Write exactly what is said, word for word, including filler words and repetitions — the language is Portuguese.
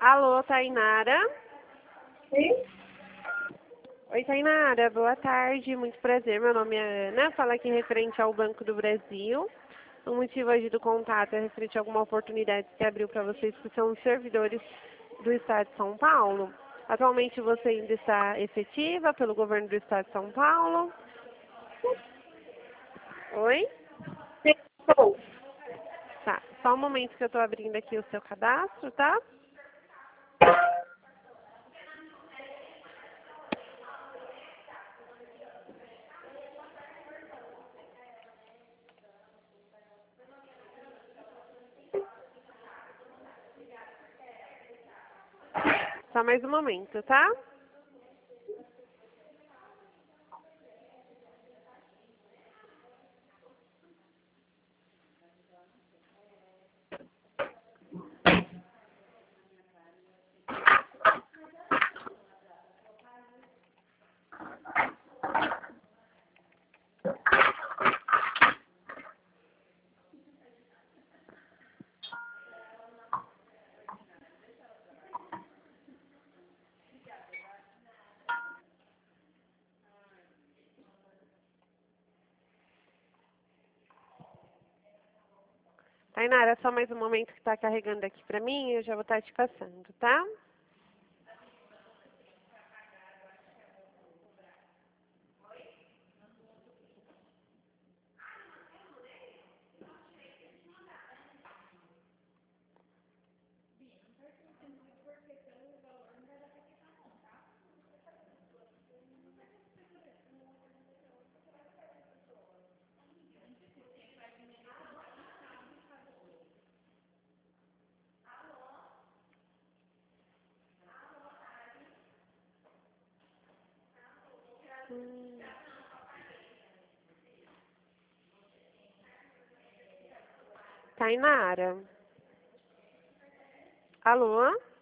Alô, Tainara? Sim? Oi, Tainara, boa tarde, muito prazer. Meu nome é Ana, falo aqui referente ao Banco do Brasil. O motivo hoje do contato é referente a alguma oportunidade que abriu para vocês que são servidores do Estado de São Paulo. Atualmente você ainda está efetiva pelo governo do Estado de São Paulo? Oi? Sim, estou. Tá, só um momento que eu estou abrindo aqui o seu cadastro, tá? Só mais um momento, tá? Tainara, só mais um momento que está carregando aqui para mim, eu já vou estar te passando, tá? Hum. Tainara? Alô?